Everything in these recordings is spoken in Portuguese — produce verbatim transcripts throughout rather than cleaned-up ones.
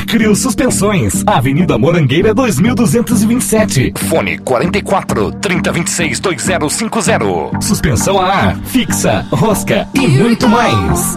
Crio Suspensões, Avenida Morangueira dois mil duzentos e vinte e sete. Fone quarenta e quatro, trinta, vinte e seis, dois zero cinco zero. Suspensão a ar, fixa, rosca e muito mais.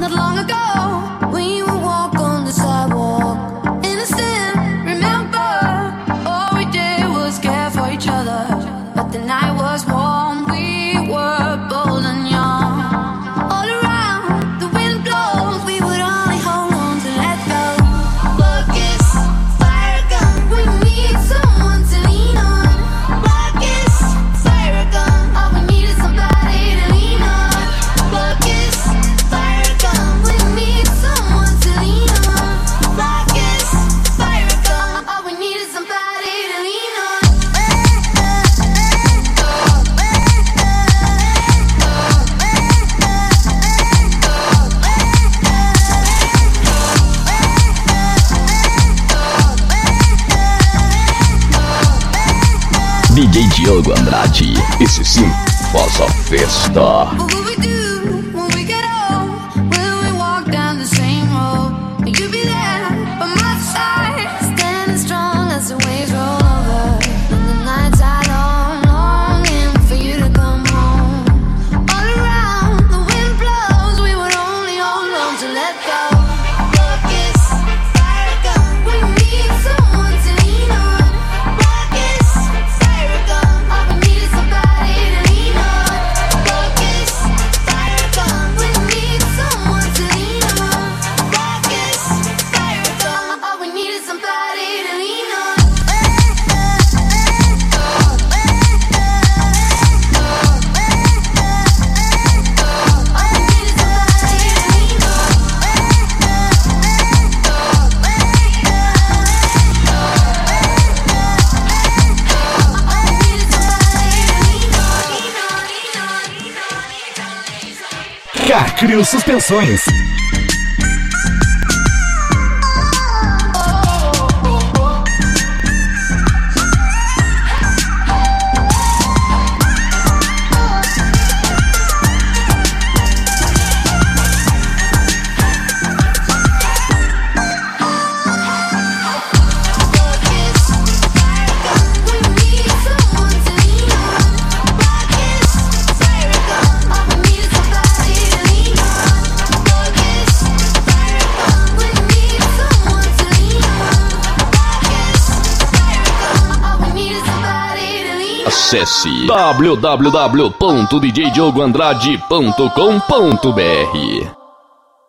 D J Diogo Andrade, esse sim faz a festa. Crio Suspensões. Acesse w w w ponto d j diogo andrade ponto com ponto b r.